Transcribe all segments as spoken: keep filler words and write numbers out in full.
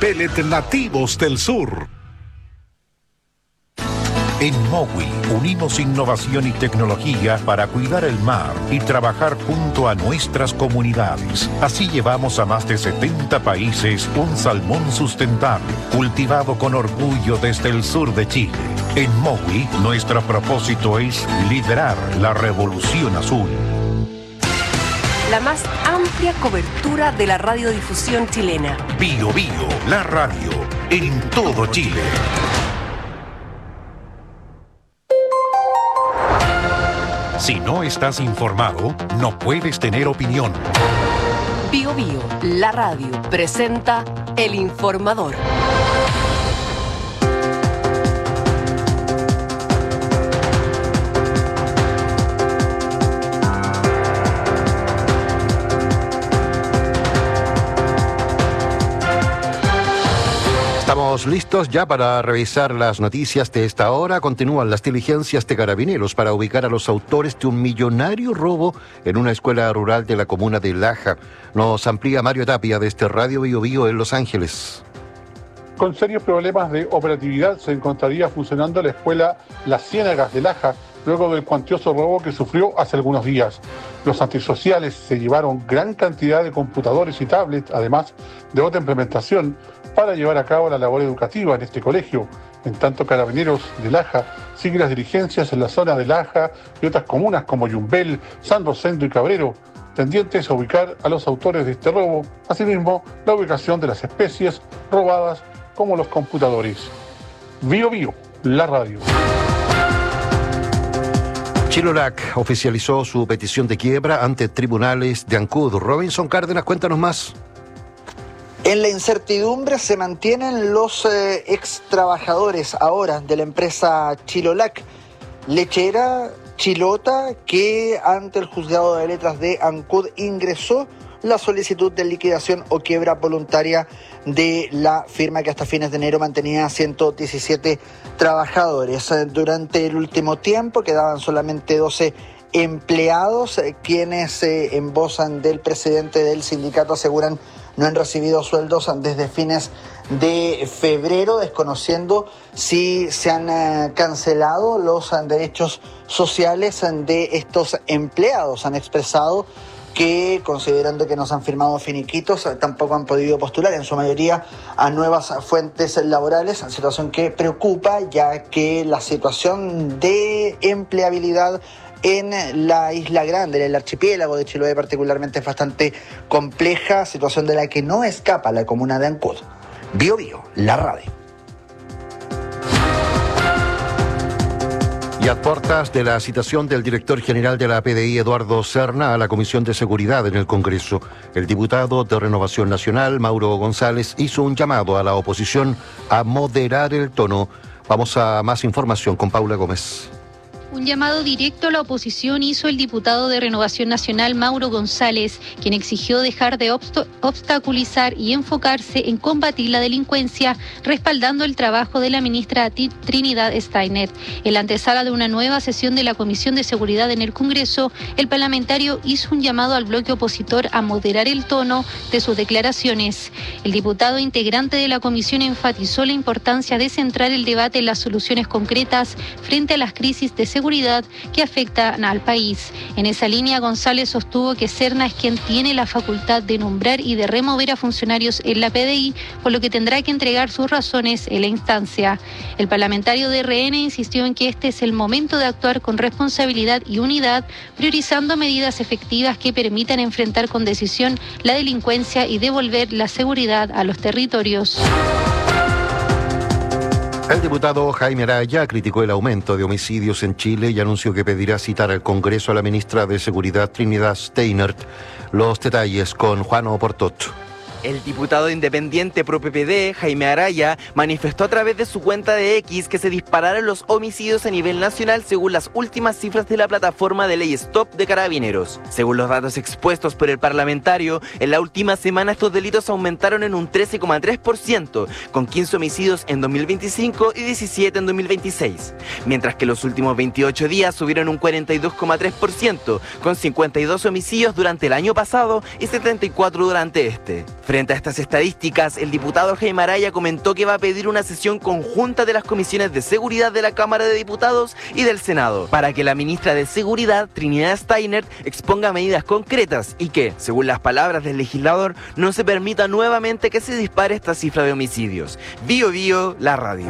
pellet nativos del sur. En Mowi unimos innovación y tecnología para cuidar el mar y trabajar junto a nuestras comunidades. Así llevamos a más de setenta países un salmón sustentable, cultivado con orgullo desde el sur de Chile. En Mowi, nuestro propósito es liderar la revolución azul. La más amplia cobertura de la radiodifusión chilena. Bio Bio, la radio, en todo Chile. Si no estás informado, no puedes tener opinión. Bio Bio, la radio, presenta El Informador. Estamos listos ya para revisar las noticias de esta hora. Continúan las diligencias de Carabineros para ubicar a los autores de un millonario robo en una escuela rural de la comuna de Laja. Nos amplía Mario Tapia desde Radio Bio Bio en Los Ángeles. Con serios problemas de operatividad se encontraría funcionando la escuela Las Ciénagas de Laja, luego del cuantioso robo que sufrió hace algunos días. Los antisociales se llevaron gran cantidad de computadores y tablets, además de otra implementación, para llevar a cabo la labor educativa en este colegio. En tanto, Carabineros de Laja sigue las diligencias en la zona de Laja y otras comunas como Yumbel, San Rosendo y Cabrero, tendientes a ubicar a los autores de este robo, asimismo la ubicación de las especies robadas como los computadores. Bio Bio, la radio. Chilolac oficializó su petición de quiebra ante tribunales de Ancud. Robinson Cárdenas, cuéntanos más. En la incertidumbre se mantienen los eh, ex trabajadores ahora de la empresa Chilolac, lechera Chilota, que ante el juzgado de letras de Ancud ingresó la solicitud de liquidación o quiebra voluntaria de la firma que hasta fines de enero mantenía ciento diecisiete trabajadores. Durante el último tiempo quedaban solamente doce empleados, quienes eh, en voz del presidente del sindicato aseguran no han recibido sueldos desde fines de febrero, desconociendo si se han eh, cancelado los eh, derechos sociales de estos empleados. Han expresado que, considerando que no se han firmado finiquitos, tampoco han podido postular en su mayoría a nuevas fuentes laborales, situación que preocupa, ya que la situación de empleabilidad en la Isla Grande, en el archipiélago de Chiloé particularmente, es bastante compleja, situación de la que no escapa la comuna de Ancud. Bio Bio, la radio. Y a puertas de la citación del director general de la P D I, Eduardo Serna, a la Comisión de Seguridad en el Congreso, el diputado de Renovación Nacional, Mauro González, hizo un llamado a la oposición a moderar el tono. Vamos a más información con Paula Gómez. Un llamado directo a la oposición hizo el diputado de Renovación Nacional, Mauro González, quien exigió dejar de obst- obstaculizar y enfocarse en combatir la delincuencia, respaldando el trabajo de la ministra Trinidad Steiner. En la antesala de una nueva sesión de la Comisión de Seguridad en el Congreso, el parlamentario hizo un llamado al bloque opositor a moderar el tono de sus declaraciones. El diputado integrante de la comisión enfatizó la importancia de centrar el debate en las soluciones concretas frente a las crisis de seguridad seguridad que afectan al país. En esa línea, González sostuvo que Serna es quien tiene la facultad de nombrar y de remover a funcionarios en la P D I, por lo que tendrá que entregar sus razones en la instancia. El parlamentario de R N insistió en que este es el momento de actuar con responsabilidad y unidad, priorizando medidas efectivas que permitan enfrentar con decisión la delincuencia y devolver la seguridad a los territorios. El diputado Jaime Araya criticó el aumento de homicidios en Chile y anunció que pedirá citar al Congreso a la ministra de Seguridad Trinidad Steiner. Los detalles con Juan Oportot. El diputado independiente pro P P D, Jaime Araya, manifestó a través de su cuenta de X que se dispararon los homicidios a nivel nacional según las últimas cifras de la plataforma de ley Stop de Carabineros. Según los datos expuestos por el parlamentario, en la última semana estos delitos aumentaron en un trece coma tres por ciento, con quince homicidios en dos mil veinticinco y diecisiete en dos mil veintiséis, mientras que los últimos veintiocho días subieron un cuarenta y dos coma tres por ciento, con cincuenta y dos homicidios durante el año pasado y setenta y cuatro durante este. Frente a estas estadísticas, el diputado Jaime Araya comentó que va a pedir una sesión conjunta de las comisiones de seguridad de la Cámara de Diputados y del Senado, para que la ministra de Seguridad, Trinidad Steiner, exponga medidas concretas y que, según las palabras del legislador, no se permita nuevamente que se dispare esta cifra de homicidios. Bio Bio, la radio.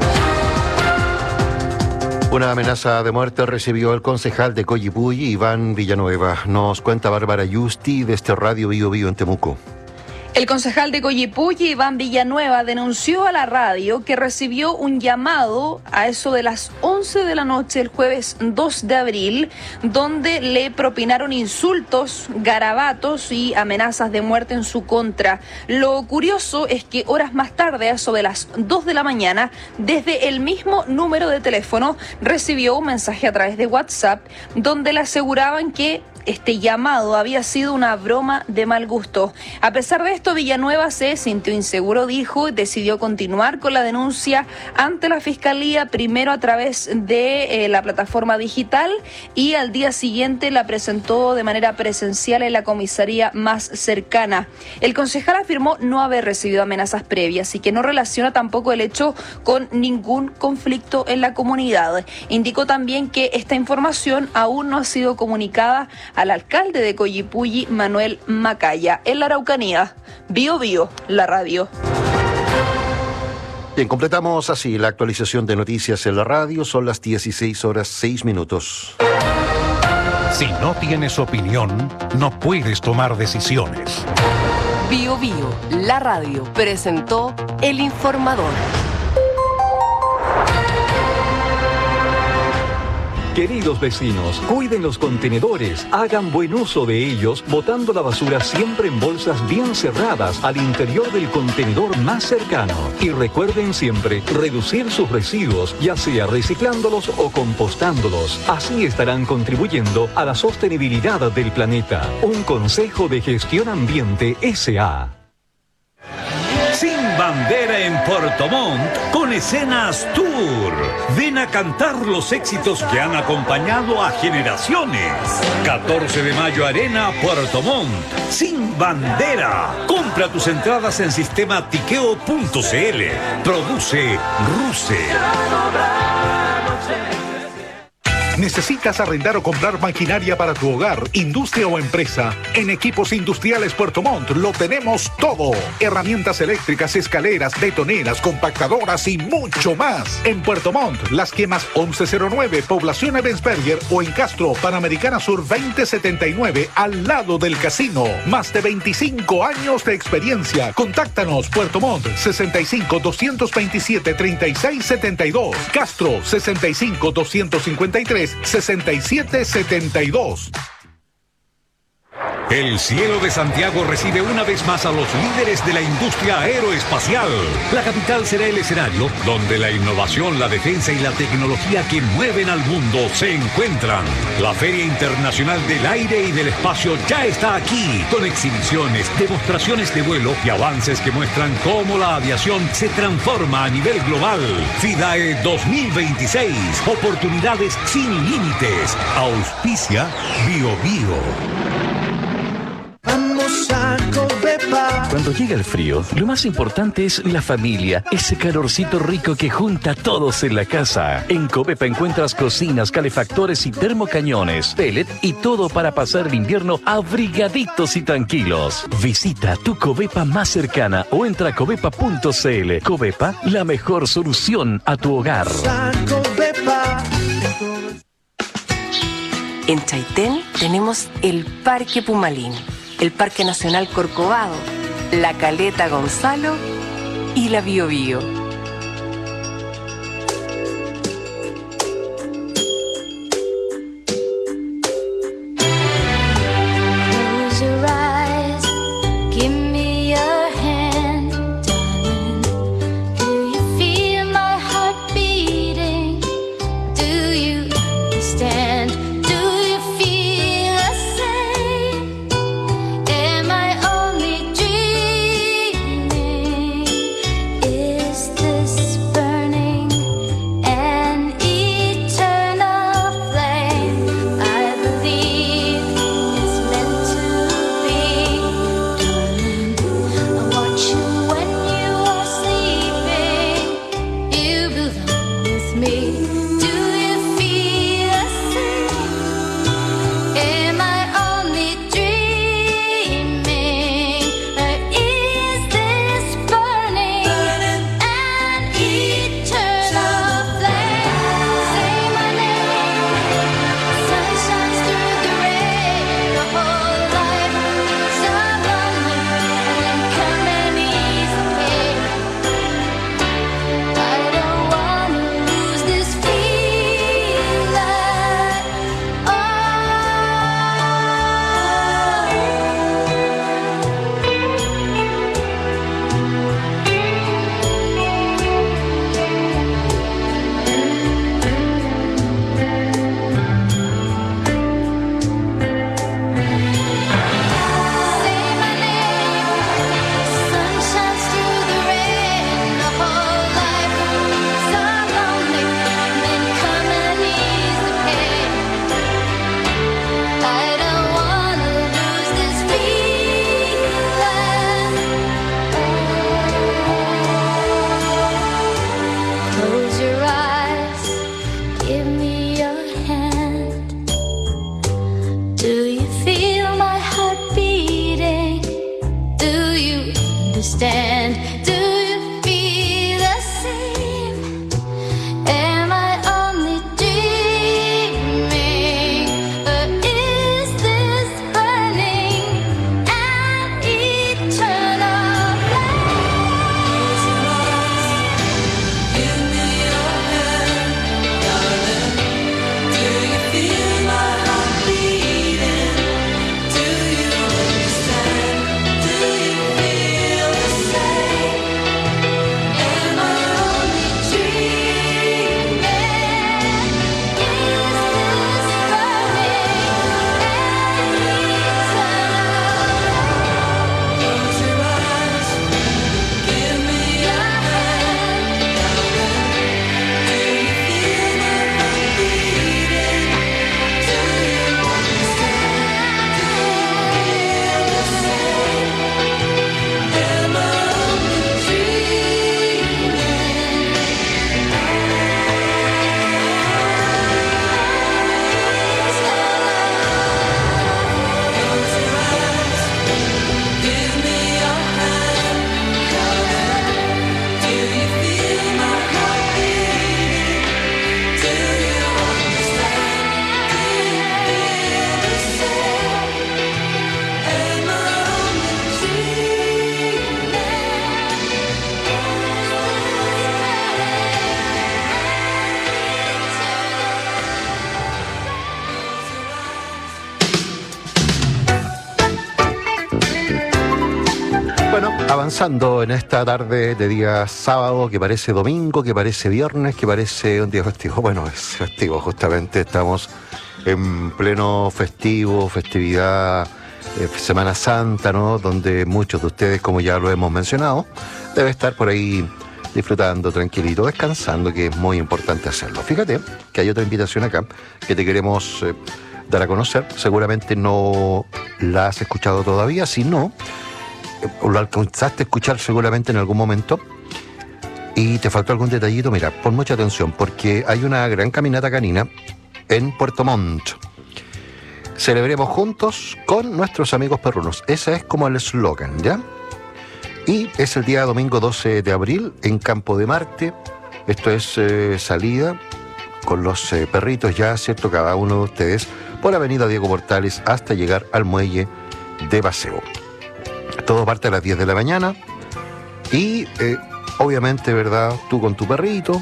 Una amenaza de muerte recibió el concejal de Coyipulli, Iván Villanueva. Nos cuenta Bárbara Yusti desde Radio Bio Bio en Temuco. El concejal de Coyipulli, Iván Villanueva, denunció a la radio que recibió un llamado a eso de las once de la noche el jueves dos de abril, donde le propinaron insultos, garabatos y amenazas de muerte en su contra. Lo curioso es que horas más tarde, a eso de las dos de la mañana, desde el mismo número de teléfono, recibió un mensaje a través de WhatsApp donde le aseguraban que este llamado había sido una broma de mal gusto. A pesar de esto, Villanueva se sintió inseguro, dijo, y decidió continuar con la denuncia ante la Fiscalía, primero a través de eh, la plataforma digital y al día siguiente la presentó de manera presencial en la comisaría más cercana. El concejal afirmó no haber recibido amenazas previas y que no relaciona tampoco el hecho con ningún conflicto en la comunidad. Indicó también que esta información aún no ha sido comunicada al alcalde de Coyipulli, Manuel Macaya. En la Araucanía, Bio Bio, la radio. Bien, completamos así la actualización de noticias en la radio. Son las dieciséis horas seis minutos. Si no tienes opinión, no puedes tomar decisiones. Bio Bio, la radio, presentó El Informador. Queridos vecinos, cuiden los contenedores, hagan buen uso de ellos, botando la basura siempre en bolsas bien cerradas al interior del contenedor más cercano. Y recuerden siempre reducir sus residuos, ya sea reciclándolos o compostándolos. Así estarán contribuyendo a la sostenibilidad del planeta. Un consejo de Gestión Ambiente S A Sin bandera en Puerto Montt con Escenas Tour. Ven a cantar los éxitos que han acompañado a generaciones. catorce de mayo Arena Puerto Montt. Sin bandera. Compra tus entradas en sistema tiqueo punto cl. Produce Ruse. ¿Necesitas arrendar o comprar maquinaria para tu hogar, industria o empresa? En Equipos Industriales Puerto Montt lo tenemos todo. Herramientas eléctricas, escaleras, betoneras, compactadoras y mucho más. En Puerto Montt, Las Quemas once cero nueve, Población Ebensberger, o en Castro, Panamericana Sur veinte setenta y nueve, al lado del casino. Más de veinticinco años de experiencia. Contáctanos. Puerto Montt, sesenta y cinco, doscientos veintisiete, treinta y seis setenta y dos. Castro, sesenta y cinco, doscientos cincuenta y tres, sesenta y siete setenta y dos. El cielo de Santiago recibe una vez más a los líderes de la industria aeroespacial. La capital será el escenario donde la innovación, la defensa y la tecnología que mueven al mundo se encuentran. La Feria Internacional del Aire y del Espacio ya está aquí, con exhibiciones, demostraciones de vuelo y avances que muestran cómo la aviación se transforma a nivel global. FIDAE dos mil veintiséis, oportunidades sin límites. Auspicia Bio Bio. Vamos a Covepa. Cuando llega el frío, lo más importante es la familia, ese calorcito rico que junta a todos en la casa. En Covepa encuentras cocinas, calefactores y termocañones, pellet y todo para pasar el invierno abrigaditos y tranquilos. Visita tu Covepa más cercana o entra a covepa punto cl. Covepa, la mejor solución a tu hogar. En Chaitén tenemos el Parque Pumalín, el Parque Nacional Corcovado, la Caleta Gonzalo y la Bio Bio. Is avanzando en esta tarde de día sábado, que parece domingo, que parece viernes, que parece un día festivo. Bueno, es festivo, justamente estamos en pleno festivo, festividad, eh, Semana Santa, ¿no? Donde muchos de ustedes, como ya lo hemos mencionado, deben estar por ahí disfrutando, tranquilito, descansando, que es muy importante hacerlo. Fíjate que hay otra invitación acá que te queremos eh, dar a conocer. Seguramente no la has escuchado todavía, si no, o lo alcanzaste a escuchar seguramente en algún momento y te faltó algún detallito. Mira, pon mucha atención porque hay una gran caminata canina en Puerto Montt. Celebremos juntos con nuestros amigos perrunos. Ese es como el eslogan, ¿ya? Y es el día domingo doce de abril en Campo de Marte. Esto es eh, salida con los eh, perritos ya, ¿cierto? Cada uno de ustedes por la avenida Diego Portales hasta llegar al muelle de paseo. Todo parte a las diez de la mañana y eh, obviamente, ¿verdad? Tú con tu perrito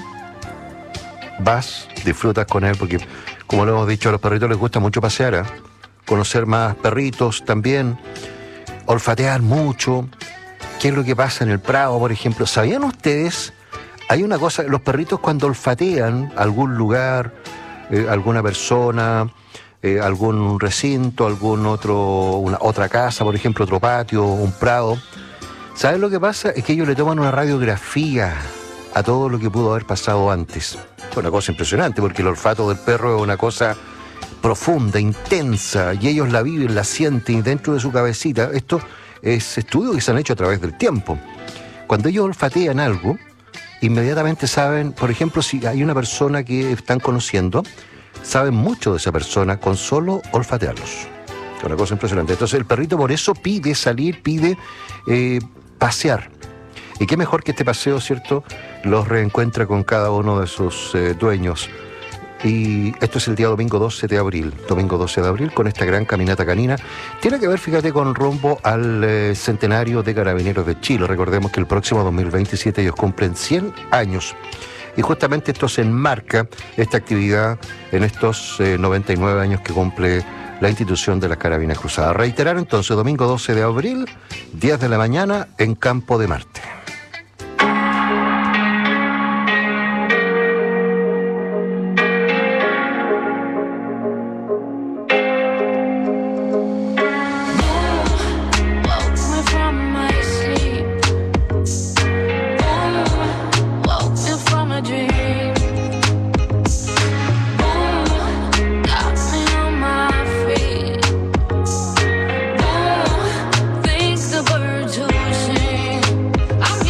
vas, disfrutas con él porque, como lo hemos dicho, a los perritos les gusta mucho pasear, ¿eh? Conocer más perritos también, olfatear mucho. ¿Qué es lo que pasa en el Prado, por ejemplo? ¿Sabían ustedes? Hay una cosa, los perritos cuando olfatean algún lugar, eh, alguna persona, Eh, algún recinto, algún otro, una, otra casa, por ejemplo, otro patio, un prado. ¿Sabes lo que pasa? Es que ellos le toman una radiografía a todo lo que pudo haber pasado antes. Es una cosa impresionante porque el olfato del perro es una cosa profunda, intensa, y ellos la viven, la sienten dentro de su cabecita. Esto es estudios que se han hecho a través del tiempo. Cuando ellos olfatean algo, inmediatamente saben, por ejemplo, si hay una persona que están conociendo, saben mucho de esa persona con solo olfatearlos. Es una cosa impresionante. Entonces el perrito por eso pide salir, pide eh, pasear. Y qué mejor que este paseo, ¿cierto?, los reencuentra con cada uno de sus eh, dueños. Y esto es el día domingo doce de abril. Domingo doce de abril con esta gran caminata canina. Tiene que ver, fíjate, con rumbo al eh, centenario de Carabineros de Chile. Recordemos que el próximo dos mil veintisiete ellos cumplen cien años. Y justamente esto se enmarca, esta actividad, en estos eh, noventa y nueve años que cumple la institución de las Carabinas Cruzadas. Reiterar entonces, domingo doce de abril, diez de la mañana, en Campo de Marte. I'm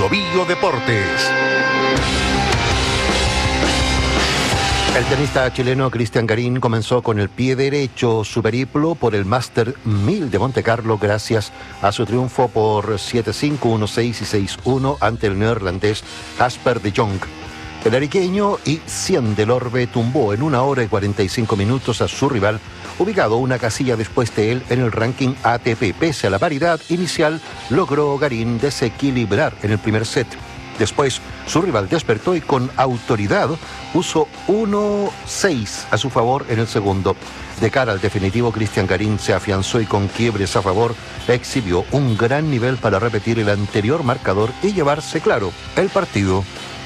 Bio Bio Deportes. El tenista chileno Cristian Garín comenzó con el pie derecho su periplo por el Master mil de Monte Carlo gracias a su triunfo por siete cinco, uno seis y seis uno ante el neerlandés Casper de Jong. El ariqueño y cien del Orbe tumbó en una hora y cuarenta y cinco minutos a su rival, ubicado una casilla después de él en el ranking A T P. Pese a la paridad inicial, logró Garín desequilibrar en el primer set. Después, su rival despertó y con autoridad puso uno seis a su favor en el segundo. De cara al definitivo, Cristian Garín se afianzó y con quiebres a favor exhibió un gran nivel para repetir el anterior marcador y llevarse, claro, el partido.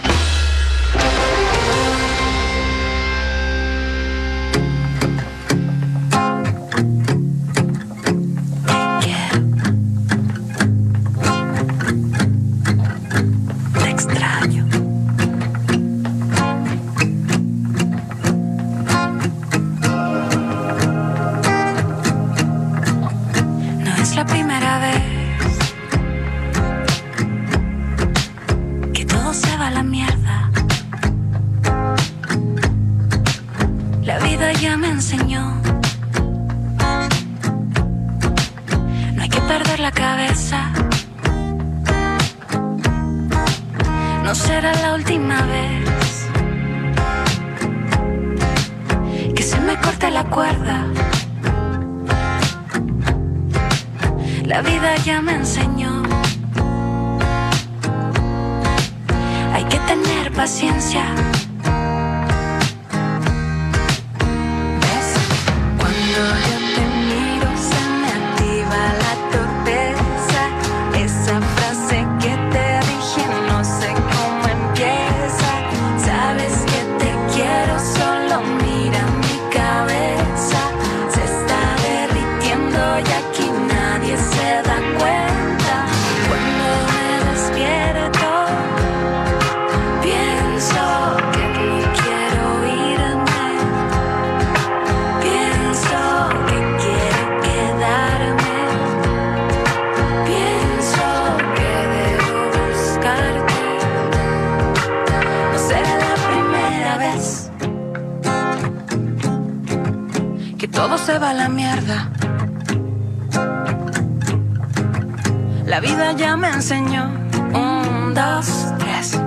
La vida ya me enseñó. Un, dos, tres.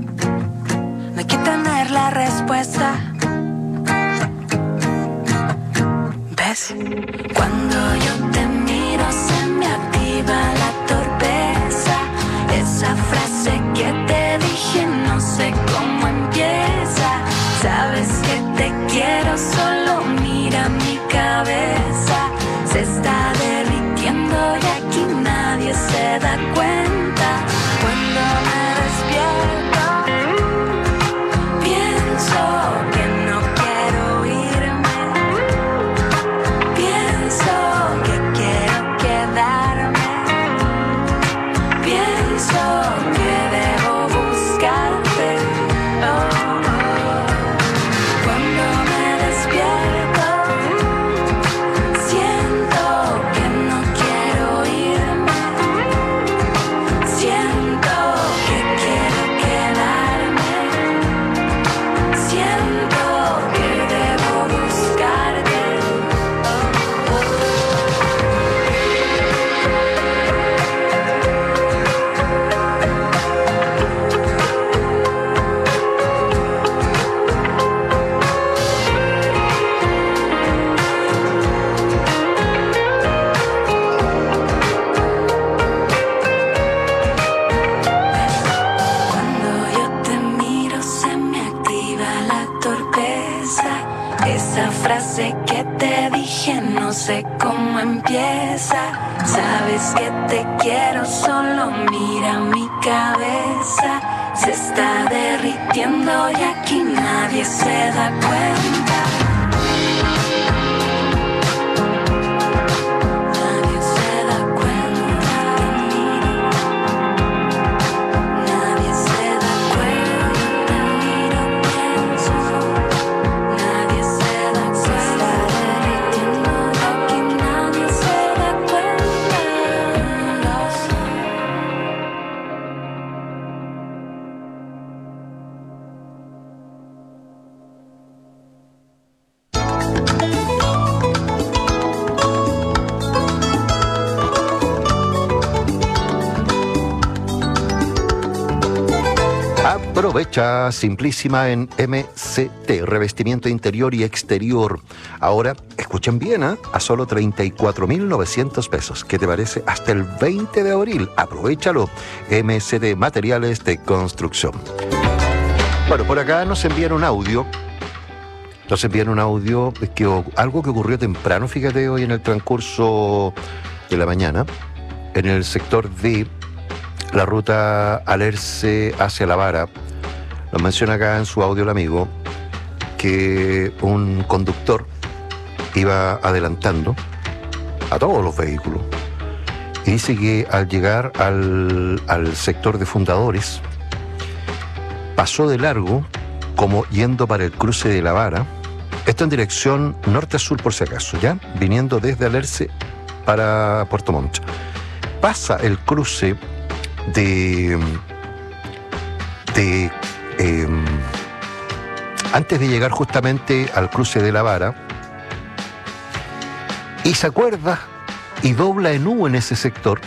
No hay que tener la respuesta. ¿Ves? Cuando yo te miro se me activa la torpeza. Esa frase que te dije no sé cómo empieza. Sabes que te quiero, solo mira mi cabeza. Se está derritiendo y aquí nadie se da cuenta. Cuando me despierto, pienso que no quiero irme. Pienso que quiero quedarme. Pienso que debo buscarte. Oh, oh. Cuando me despierto, siento que no quiero irme. Siento que quiero quedarme. Siento que debo buscarte. Oh, oh. Cuando yo te miro se me activa la torpeza. Esa frase que te dije no sé cómo empieza. Sabes que te quiero, solo mira mi cabeza. Se está derritiendo y aquí nadie se da cuenta. Nadie se da cuenta. Nadie se da cuenta. Miro, pienso. Nadie se da cuenta. Se está derritiendo y aquí nadie se da cuenta. Aprovecha Simplísima en M C T, revestimiento interior y exterior. Ahora, escuchen bien, ¿eh? A solo treinta y cuatro mil novecientos pesos. ¿Qué te parece? Hasta el veinte de abril. Aprovechalo. M C T, materiales de construcción. Bueno, por acá nos envían un audio. Nos envían un audio, que, algo que ocurrió temprano, fíjate, hoy en el transcurso de la mañana, en el sector de la ruta Alerce hacia La Vara. Nos menciona acá en su audio el amigo que un conductor iba adelantando a todos los vehículos y dice que al llegar al, al sector de Fundadores pasó de largo como yendo para el cruce de La Vara, esto en dirección norte a sur por si acaso, ya viniendo desde Alerce para Puerto Montt. Pasa el cruce de, de eh, antes de llegar justamente al cruce de La Vara, y se acuerda y dobla en U en ese sector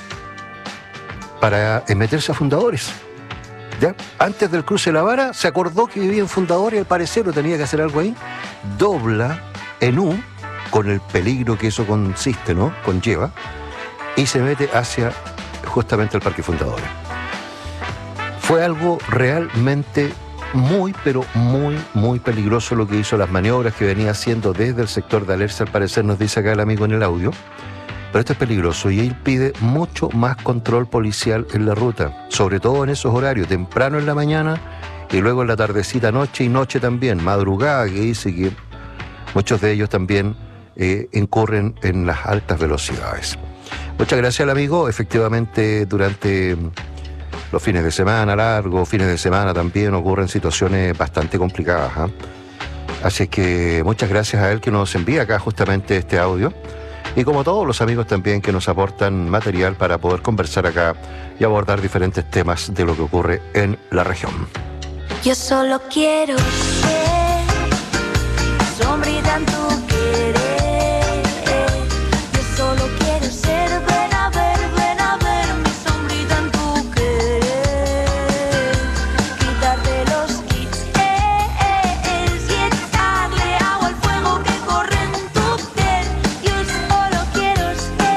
para meterse a Fundadores. ¿Ya? Antes del cruce de La Vara se acordó que vivía en Fundadores y al parecer no tenía que hacer algo ahí, dobla en U con el peligro que eso consiste, ¿no? Conlleva, y se mete hacia justamente el Parque Fundadores. Fue algo realmente muy, pero muy, muy peligroso lo que hizo, las maniobras que venía haciendo desde el sector de Alerce, al parecer nos dice acá el amigo en el audio. Pero esto es peligroso y él pide mucho más control policial en la ruta, sobre todo en esos horarios, temprano en la mañana y luego en la tardecita, noche y noche también, madrugada, que dice que muchos de ellos también eh, incurren en las altas velocidades. Muchas gracias al amigo. Efectivamente, durante los fines de semana largos, fines de semana también ocurren situaciones bastante complicadas, ¿eh? Así es que muchas gracias a él que nos envía acá justamente este audio. Y como todos los amigos también que nos aportan material para poder conversar acá y abordar diferentes temas de lo que ocurre en la región. Yo solo quiero ser sombrita en tu querer. Yo solo quiero ser, ven a ver, ven a ver mi sombrita en tu querer. Quitarte los kits y echarle agua al fuego que corre en tu piel. Yo solo quiero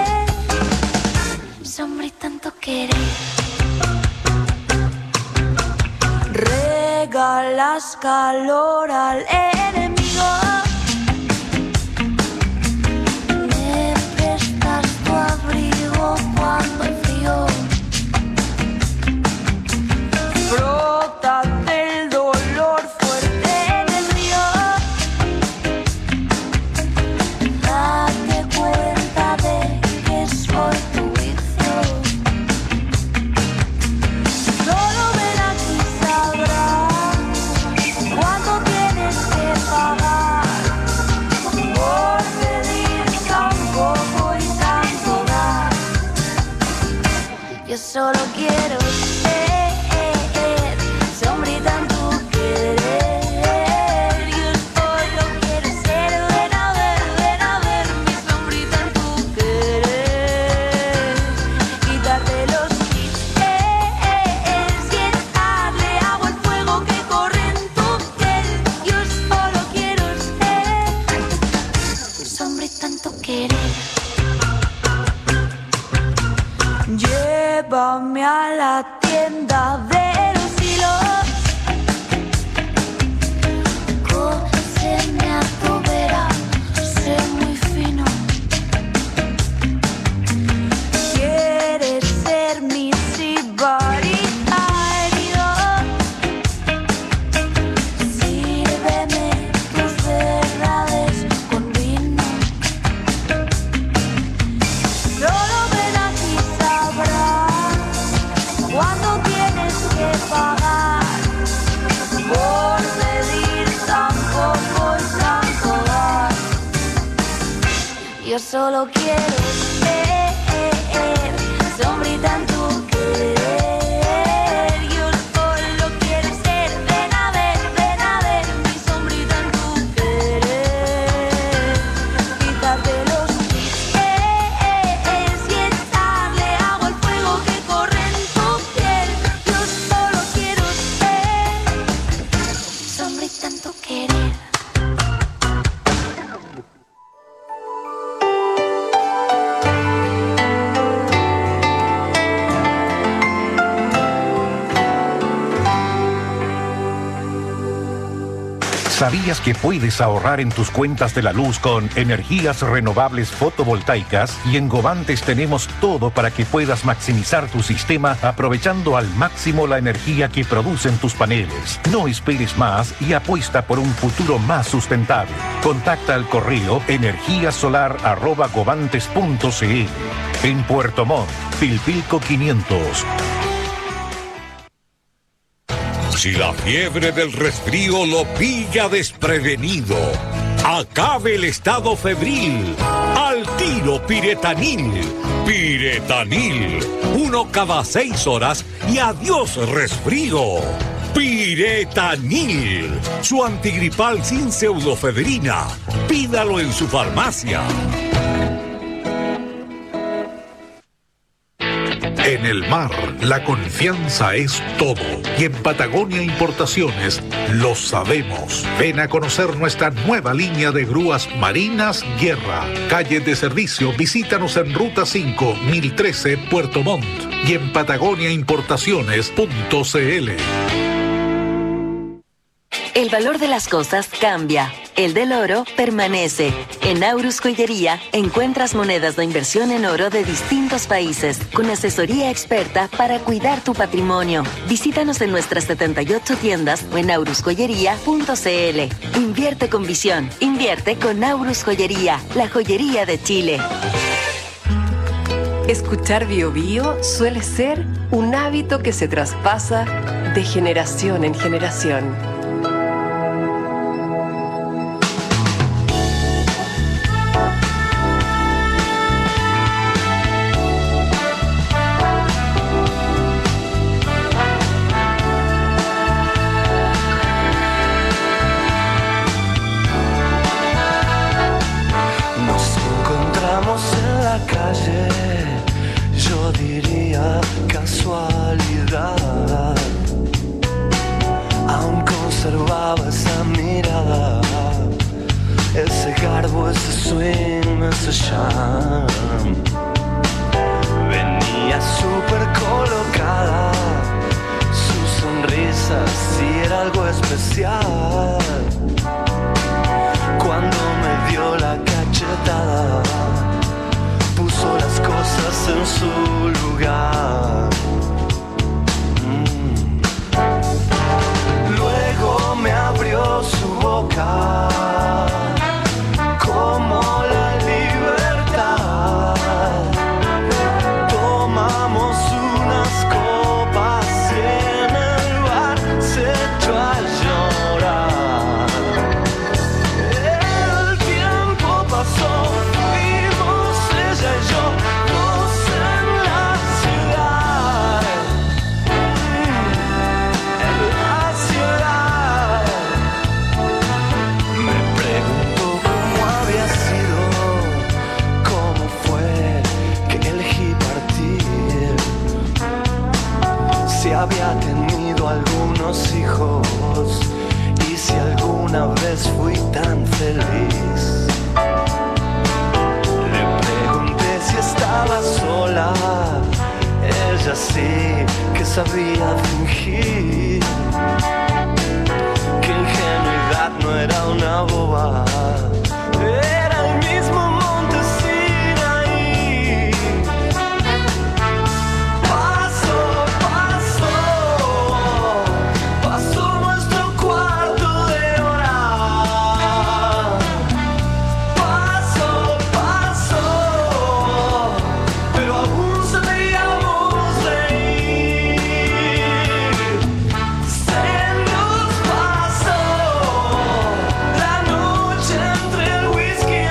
ser sombrita en tu querer. Regalas calor al enemigo. Me prestas tu abrigo cuando hay frío. Frótate el dolor fuerte en el río. Date cuenta de que soy tu vicio. Solo ven aquí sabrás cuánto tienes que pagar por pedir tan poco y tanto dar. Yo solo quiero ser sombrita en tu querer. Yo solo quiero ser, ven a ver, ven a ver mi sombrita en tu querer. Quitarte los kits y echarle agua al fuego que corre en tu piel. Yo solo quiero ser sombrita en tu querer. Llévame a la tienda de los hilos. Cóseme a tu vera, sé muy fino. ¿Quieres ser mi sibarita herido? Sírveme tus verdades con vino. Solo ven aquí sabrás cuánto tienes que pagar por pedir tan poco y tanto dar. Yo solo quiero ser sombrita en tu querer. Yo solo quiero ser, ven a ver, ven a ver mi sombrita en tu querer. Quítate los kits y echarle agua al fuego que corre en tu piel. Yo solo quiero ser ¿Sabías que puedes ahorrar en tus cuentas de la luz con energías renovables fotovoltaicas? Y en Govantes tenemos todo para que puedas maximizar tu sistema aprovechando al máximo la energía que producen tus paneles. No esperes más y apuesta por un futuro más sustentable. Contacta al correo energiasolar arroba govantes punto cl. En Puerto Montt, Pilpilco quinientos. Si la fiebre del resfrío lo pilla desprevenido, acabe el estado febril. Al tiro Piretanil. Piretanil. Uno cada seis horas y adiós resfrío. Piretanil. Su antigripal sin pseudofebrina. Pídalo en su farmacia. En el mar, la confianza es todo. Y en Patagonia Importaciones lo sabemos. Ven a conocer nuestra nueva línea de grúas marinas Guerra. Calle de servicio, visítanos en Ruta cinco, mil trece, Puerto Montt. Y en patagonia importaciones punto cl. El valor de las cosas cambia. El del oro permanece. En Aurus Joyería encuentras monedas de inversión en oro de distintos países, con asesoría experta para cuidar tu patrimonio. Visítanos en nuestras setenta y ocho tiendas o en aurus joyería punto cl. Invierte con visión. Invierte con Aurus Joyería, la joyería de Chile. Escuchar Bio Bio suele ser un hábito que se traspasa de generación en generación. Yo diría casualidad. Aún conservaba esa mirada, ese garbo, ese swing, ese charm. Venía súper colocada, su sonrisa sí era algo especial. Cuando me dio la cachetada, puso las cosas en su lugar. Mm. Luego me abrió su boca como la libertad. Tomamos unas copas y en el bar se echó a llorar. El tiempo pasó. Había tenido algunos hijos y si alguna vez fui tan feliz. Le pregunté si estaba sola, ella sí que sabía fingir, que ingenuidad no era una boba, era el mismo monte Sinaí. Whisky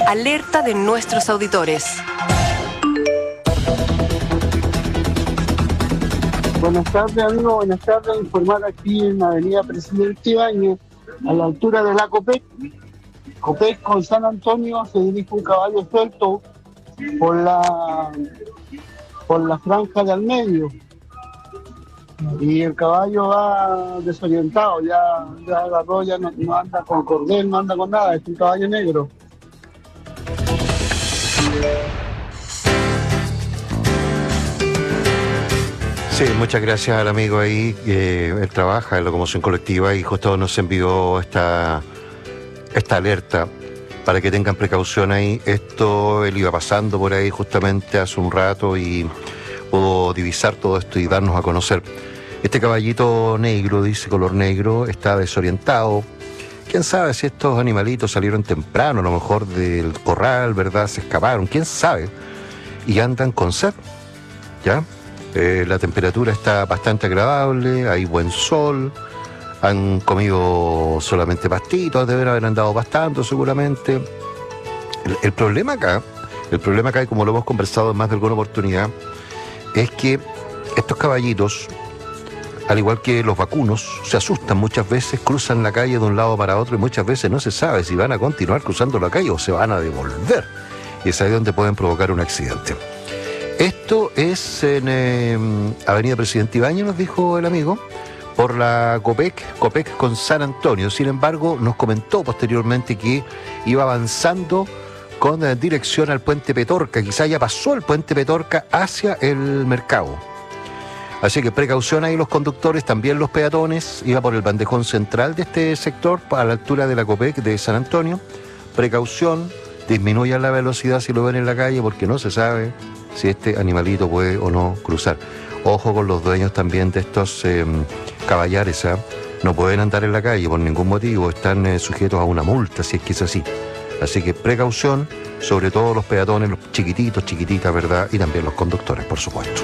alerta de nuestros auditores. Buenas tardes, amigos. Buenas tardes. Informar aquí en la avenida Presidente Ibáñez, a la altura de la Copec. Copec con San Antonio, se dirige un caballo suelto por la por la franja del medio. Y el caballo va desorientado, ya, ya agarró, ya no, no anda con cordel, no anda con nada, es un caballo negro. Sí, muchas gracias al amigo ahí, eh, él trabaja en locomoción colectiva y justo nos envió esta, esta alerta para que tengan precaución ahí. Esto, él iba pasando por ahí justamente hace un rato y pudo divisar todo esto y darnos a conocer. Este caballito negro, dice color negro, está desorientado. ¿Quién sabe si estos animalitos salieron temprano, a lo mejor del corral, ¿verdad? Se escaparon, ¿quién sabe? Y andan con sed, ¿ya? Eh, la temperatura está bastante agradable, hay buen sol, han comido solamente pastitos, deben haber andado pastando seguramente. El, el problema acá, el problema acá, y como lo hemos conversado en más de alguna oportunidad, es que estos caballitos, al igual que los vacunos, se asustan muchas veces, cruzan la calle de un lado para otro y muchas veces no se sabe si van a continuar cruzando la calle o se van a devolver. Y es ahí donde pueden provocar un accidente. Esto es en eh, Avenida Presidente Ibáñez, nos dijo el amigo, por la Copec, Copec con San Antonio. Sin embargo, nos comentó posteriormente que iba avanzando con eh, dirección al Puente Petorca. Quizá ya pasó el Puente Petorca hacia el mercado. Así que precaución ahí los conductores, también los peatones. Iba por el bandejón central de este sector, a la altura de la Copec de San Antonio. Precaución, disminuyan la velocidad si lo ven en la calle porque no se sabe si este animalito puede o no cruzar. Ojo con los dueños también de estos eh, caballares, ¿eh? No pueden andar en la calle por ningún motivo, están eh, sujetos a una multa si es que es así. Así que precaución, sobre todo los peatones, los chiquititos, chiquititas, ¿verdad? Y también los conductores, por supuesto.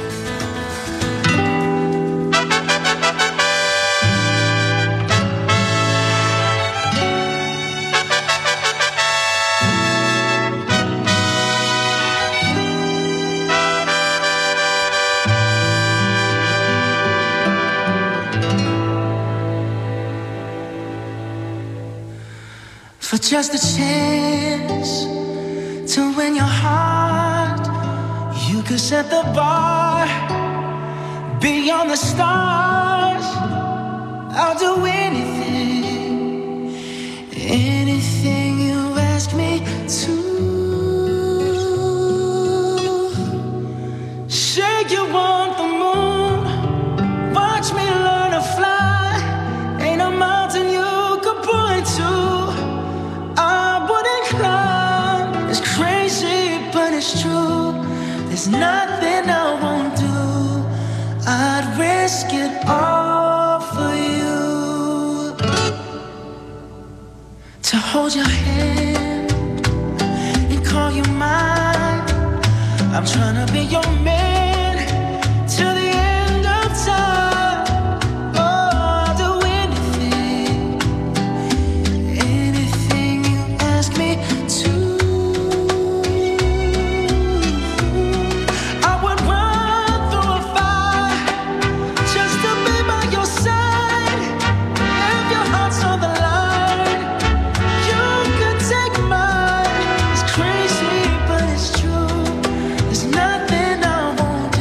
For just a chance to win your heart, you could set the bar beyond the stars. I'll do anything, anything you ask me to. Say you want the moon, watch me learn to fly. Ain't a mountain you could point to. It's true, there's nothing I won't do. I'd risk it all for you. To hold your hand and call you mine. I'm trying to be your man till the end of time. Oh, I'll do anything, anything you ask me to. Nothing I won't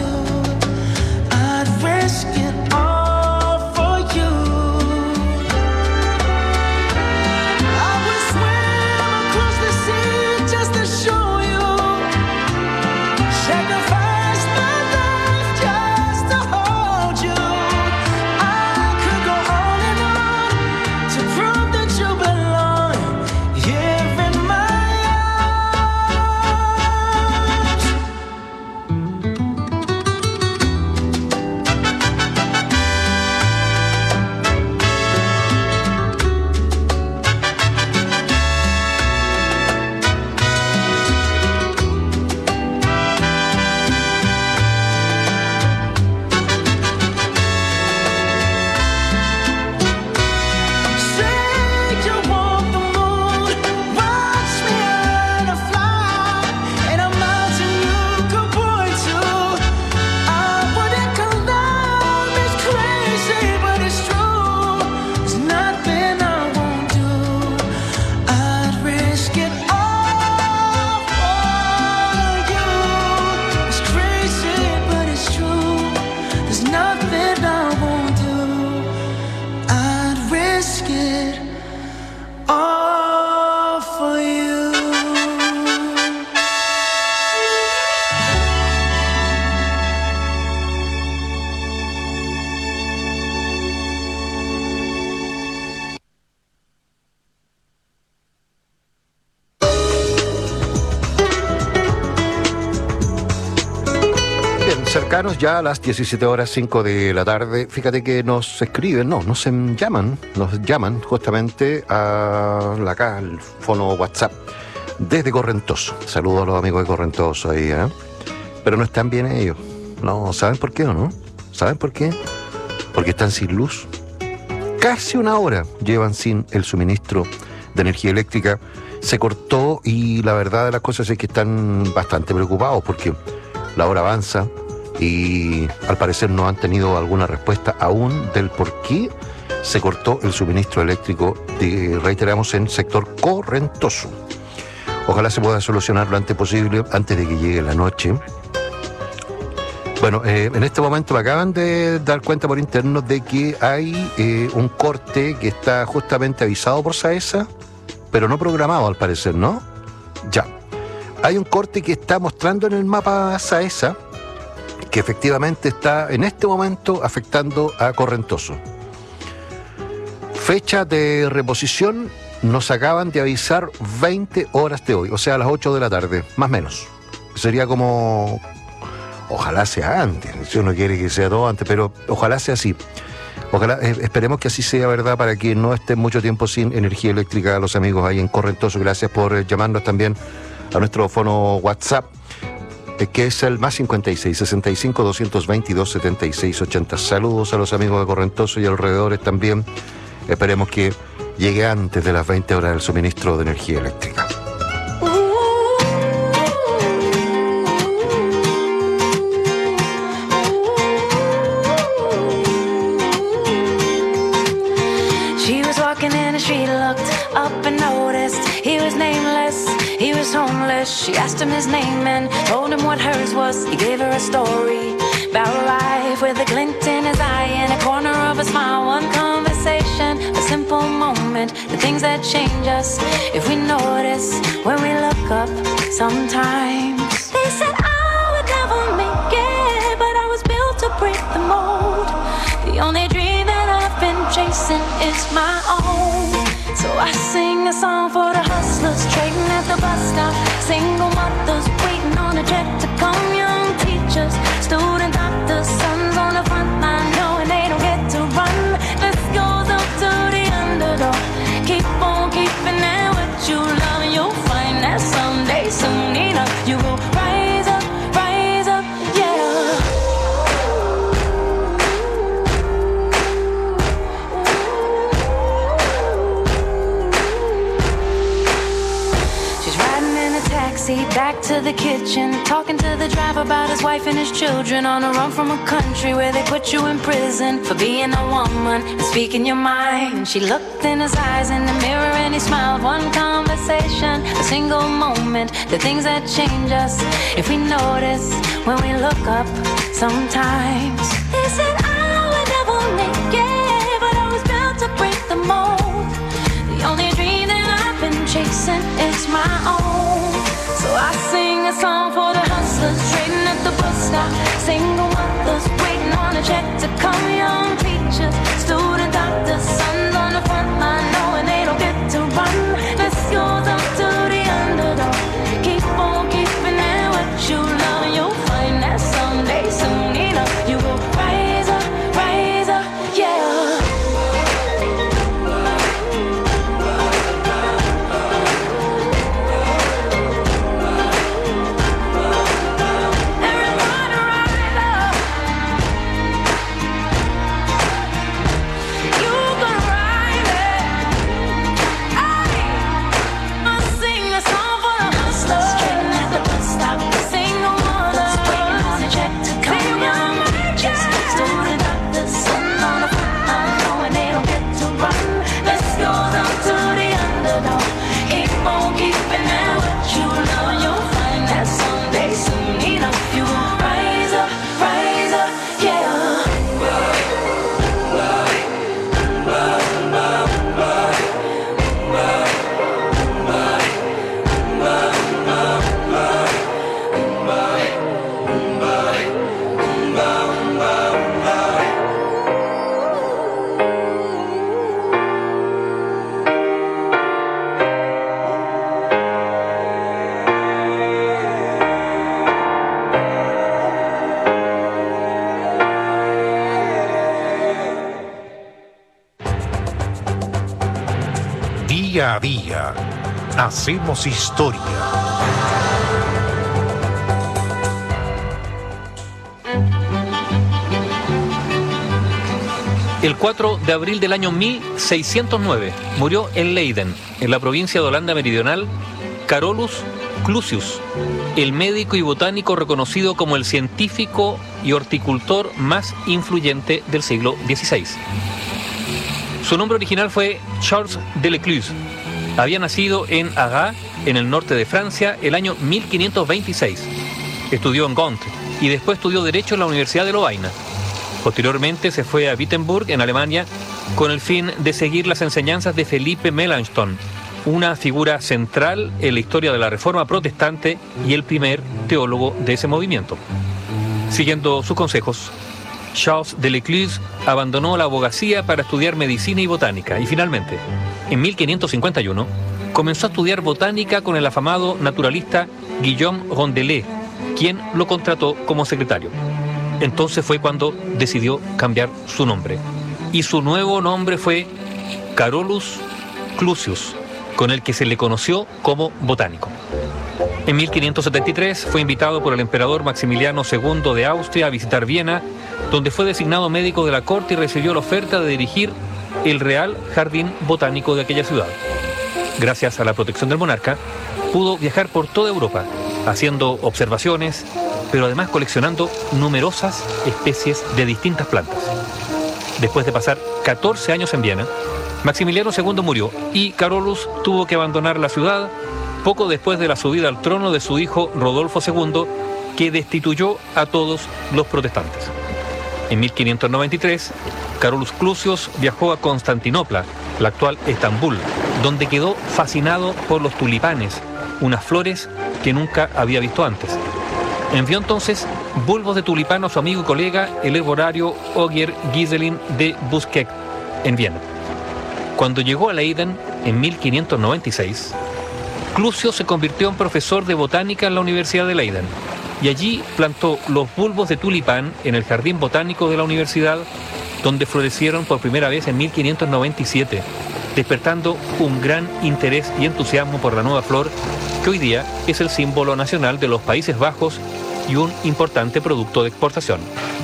cercanos ya a las diecisiete horas cinco de la tarde. Fíjate que nos escriben, no, nos llaman, nos llaman justamente a la, acá, al fono WhatsApp desde Correntoso. Saludos a los amigos de Correntoso ahí, ¿eh? Pero no están bien ellos. No, ¿saben por qué o no? ¿Saben por qué? Porque están sin luz. Casi una hora llevan sin el suministro de energía eléctrica. Se cortó y la verdad de las cosas es que están bastante preocupados porque la hora avanza y al parecer no han tenido alguna respuesta aún del por qué se cortó el suministro eléctrico, de, reiteramos, en sector Correntoso. Ojalá se pueda solucionar lo antes posible, antes de que llegue la noche. Bueno, eh, en este momento me acaban de dar cuenta por interno de que hay eh, un corte que está justamente avisado por SAESA, pero no programado al parecer, ¿no? Ya. Hay un corte que está mostrando en el mapa SAESA que efectivamente está en este momento afectando a Correntoso. Fecha de reposición nos acaban de avisar veinte horas de hoy, o sea, a las ocho de la tarde, más o menos. Sería como... Ojalá sea antes, si uno quiere que sea todo antes, pero ojalá sea así. Ojalá, eh, esperemos que así sea, ¿verdad? Para que no estén mucho tiempo sin energía eléctrica los amigos ahí en Correntoso. Gracias por eh, llamarnos también a nuestro fono WhatsApp, eh, que es el más cincuenta y seis, sesenta y cinco, doscientos veintidós, setenta y seis, ochenta. Saludos a los amigos de Correntoso y alrededores también. Esperemos que llegue antes de las veinte horas el suministro de energía eléctrica. She asked him his name and told him what hers was. He gave her a story about life with a glint in his eye and a corner of a smile. One conversation, a simple moment, the things that change us if we notice when we look up sometimes. They said I would never make it, but I was built to break the mold. The only dream that I've been chasing is my own. So I sing a song for the hustlers trading at the bus stop, single mothers waiting on a jet to come, young teachers, student doctors, sons on the front line knowing they don't get to run. This goes up to the underdog. Keep on keeping it what you love and you'll find that someday, soon enough, you will rise up, rise up, yeah. Back to the kitchen, talking to the driver about his wife and his children, on a run from a country where they put you in prison for being a woman and speaking your mind. She looked in his eyes in the mirror and he smiled. One conversation, a single moment, the things that change us if we notice when we look up sometimes. They said I would never make it, but I was built to break the mold. The only dream that I've been chasing is my own. So I sing a song for the hustlers trading at the bus stop, single mothers waiting on a check to come, young teachers, student doctors, sons on the front line knowing they don't get to run. This goes up to the underdog. Keep on keeping it what you love and you'll find that someday, soon enough, you will rise up, rise up, yeah. Día a día, hacemos historia. El cuatro de abril del año mil seiscientos nueve murió en Leiden, en la provincia de Holanda Meridional, Carolus Clusius, el médico y botánico reconocido como el científico y horticultor más influyente del siglo dieciséis. Su nombre original fue Charles Delecluse. Había nacido en Arras, en el norte de Francia, el año mil quinientos veintiséis. Estudió en Gont y después estudió Derecho en la Universidad de Lovaina. Posteriormente se fue a Wittenberg, en Alemania, con el fin de seguir las enseñanzas de Felipe Melanchthon, una figura central en la historia de la Reforma Protestante y el primer teólogo de ese movimiento. Siguiendo sus consejos, Charles Delecluse abandonó la abogacía para estudiar medicina y botánica y finalmente, en mil quinientos cincuenta y uno, comenzó a estudiar botánica con el afamado naturalista Guillaume Rondelet, quien lo contrató como secretario. Entonces fue cuando decidió cambiar su nombre. Y su nuevo nombre fue Carolus Clusius, con el que se le conoció como botánico. En mil quinientos setenta y tres fue invitado por el emperador Maximiliano segundo de Austria a visitar Viena, donde fue designado médico de la corte y recibió la oferta de dirigir el Real Jardín Botánico de aquella ciudad. Gracias a la protección del monarca, pudo viajar por toda Europa, haciendo observaciones, pero además coleccionando numerosas especies de distintas plantas. Después de pasar catorce años en Viena, Maximiliano segundo murió y Carolus tuvo que abandonar la ciudad poco después de la subida al trono de su hijo Rodolfo segundo, que destituyó a todos los protestantes. En mil quinientos noventa y tres, Carolus Clusius viajó a Constantinopla, la actual Estambul, donde quedó fascinado por los tulipanes, unas flores que nunca había visto antes. Envió entonces bulbos de tulipán a su amigo y colega, el herborario Ogier Gieselin de Busquet, en Viena. Cuando llegó a Leiden, en mil quinientos noventa y seis, Clusius se convirtió en profesor de botánica en la Universidad de Leiden, y allí plantó los bulbos de tulipán en el jardín botánico de la universidad, donde florecieron por primera vez en mil quinientos noventa y siete, despertando un gran interés y entusiasmo por la nueva flor, que hoy día es el símbolo nacional de los Países Bajos y un importante producto de exportación.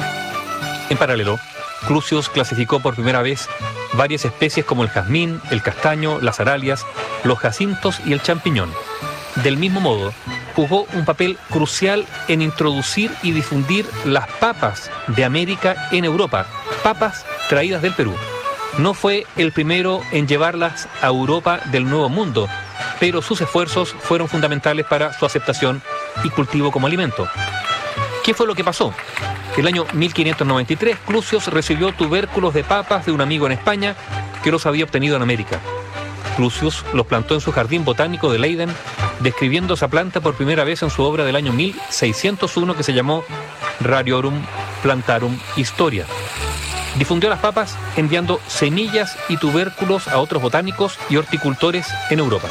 En paralelo, Clusius clasificó por primera vez varias especies como el jazmín, el castaño, las aralias, los jacintos y el champiñón. Del mismo modo, jugó un papel crucial en introducir y difundir las papas de América en Europa, papas traídas del Perú. No fue el primero en llevarlas a Europa del Nuevo Mundo, pero sus esfuerzos fueron fundamentales para su aceptación y cultivo como alimento. ¿Qué fue lo que pasó? El año mil quinientos noventa y tres, Clusius recibió tubérculos de papas de un amigo en España que los había obtenido en América. Clusius los plantó en su jardín botánico de Leiden, describiendo esa planta por primera vez en su obra del año mil seiscientos uno que se llamó Rariorum Plantarum Historia. Difundió las papas enviando semillas y tubérculos a otros botánicos y horticultores en Europa.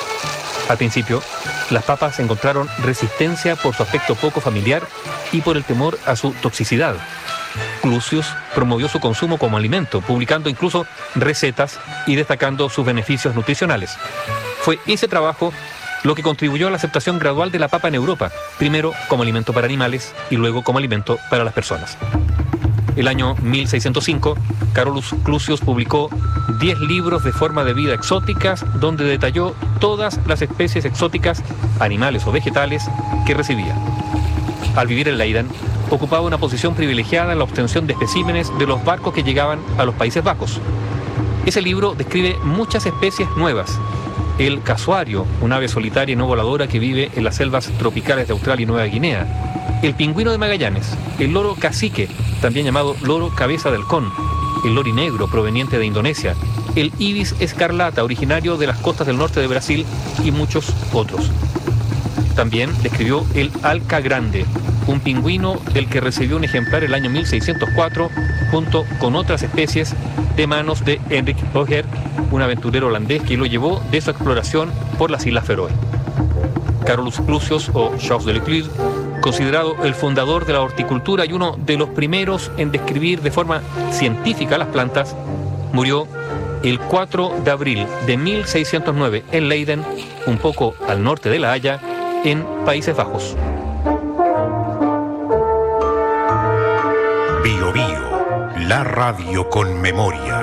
Al principio, las papas encontraron resistencia por su aspecto poco familiar y por el temor a su toxicidad. Clusius promovió su consumo como alimento, publicando incluso recetas y destacando sus beneficios nutricionales. Fue ese trabajo lo que contribuyó a la aceptación gradual de la papa en Europa, primero como alimento para animales y luego como alimento para las personas. El año mil seiscientos cinco, Carolus Clusius publicó diez libros de forma de vida exóticas, donde detalló todas las especies exóticas, animales o vegetales, que recibía. Al vivir en Leiden, ocupaba una posición privilegiada en la obtención de especímenes de los barcos que llegaban a los Países Bajos. Ese libro describe muchas especies nuevas. El casuario, un ave solitaria y no voladora que vive en las selvas tropicales de Australia y Nueva Guinea. El pingüino de Magallanes, el loro cacique, también llamado loro cabeza de halcón, el lori negro proveniente de Indonesia, el ibis escarlata originario de las costas del norte de Brasil y muchos otros. También describió el alca grande, un pingüino del que recibió un ejemplar el año mil seiscientos cuatro junto con otras especies de manos de Henrik Hoger, un aventurero holandés que lo llevó de su exploración por las Islas Feroe. Carolus Clusius, o Charles Delecluse, considerado el fundador de la horticultura y uno de los primeros en describir de forma científica las plantas, murió el cuatro de abril de mil seiscientos nueve en Leiden, un poco al norte de La Haya, en Países Bajos. Bio Bio, la radio con memoria.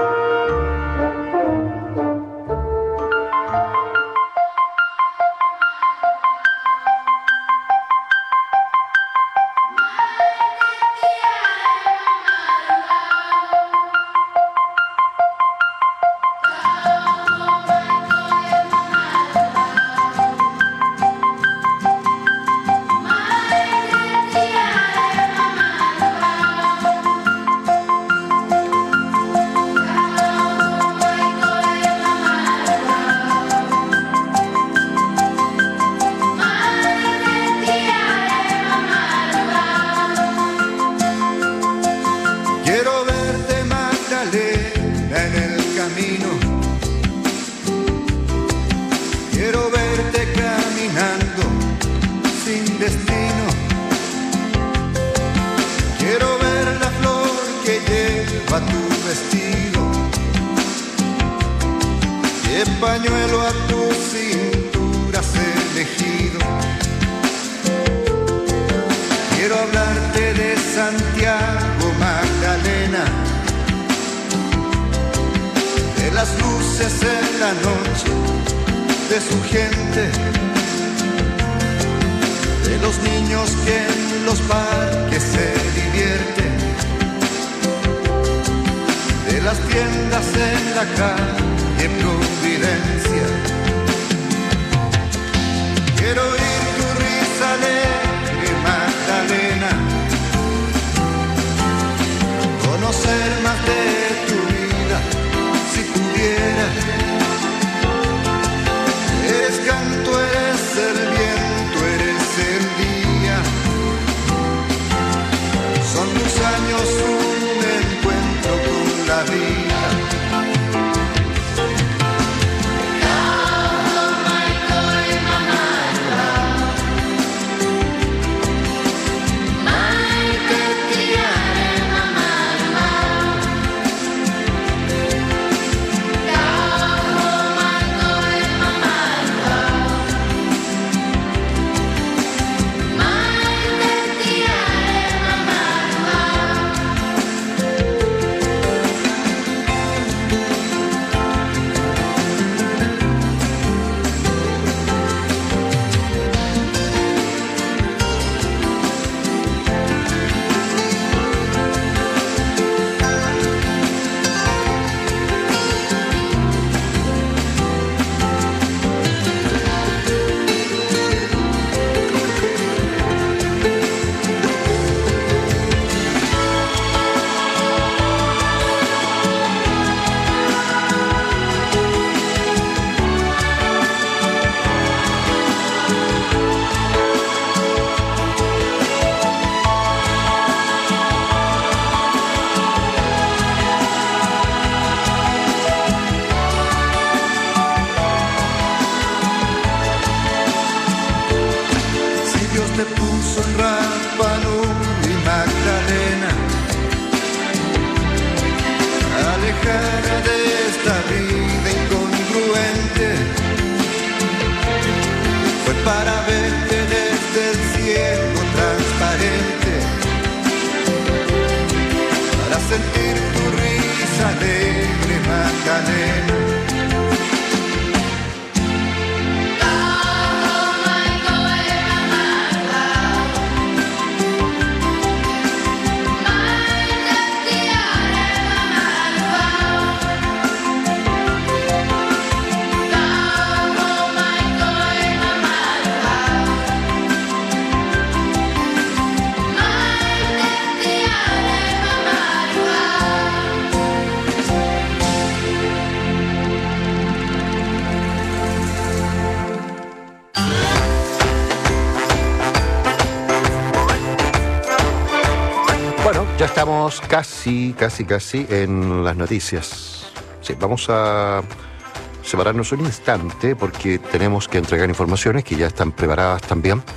Ya estamos casi, casi, casi en las noticias. Sí, vamos a separarnos un instante porque tenemos que entregar informaciones que ya están preparadas también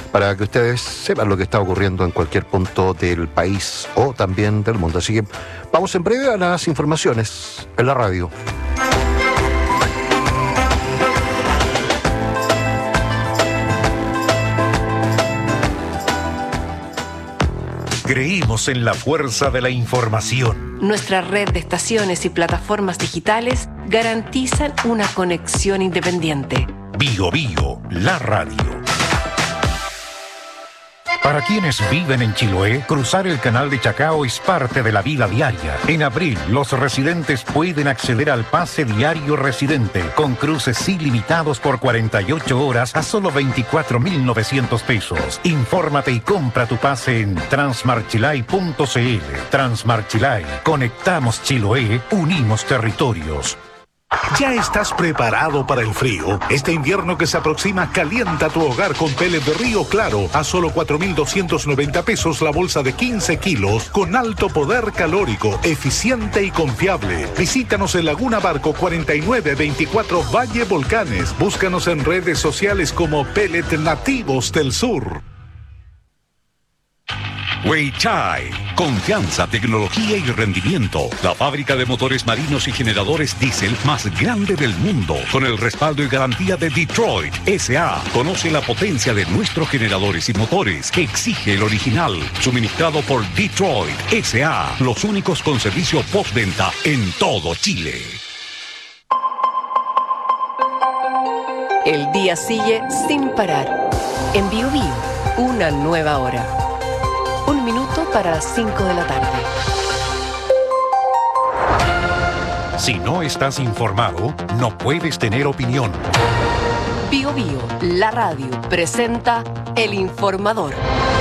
para que ustedes sepan lo que está ocurriendo en cualquier punto del país o también del mundo. Así que vamos en breve a las informaciones en la radio. Creímos en la fuerza de la información. Nuestra red de estaciones y plataformas digitales garantizan una conexión independiente. Bio Bio, la radio. Para quienes viven en Chiloé, cruzar el canal de Chacao es parte de la vida diaria. En abril, los residentes pueden acceder al pase diario residente, con cruces ilimitados por cuarenta y ocho horas a solo veinticuatro mil novecientos pesos. Infórmate y compra tu pase en transmarchilay punto cl. Transmarchilay. Conectamos Chiloé, unimos territorios. ¿Ya estás preparado para el frío? Este invierno que se aproxima, calienta tu hogar con pellet de Río Claro a solo cuatro mil doscientos noventa pesos la bolsa de quince kilos, con alto poder calórico, eficiente y confiable. Visítanos en Laguna Barco cuarenta y nueve veinticuatro Valle Volcanes. Búscanos en redes sociales como Pellet Nativos del Sur. Weichai, confianza, tecnología y rendimiento. La fábrica de motores marinos y generadores diésel más grande del mundo, con el respaldo y garantía de Detroit S A. Conoce la potencia de nuestros generadores y motores. Exige el original, suministrado por Detroit S A. Los únicos con servicio postventa en todo Chile. El día sigue sin parar. En Bio Bio, una nueva hora. Un minuto para las cinco de la tarde. Si no estás informado, no puedes tener opinión. Bio Bio, la radio, presenta El Informador.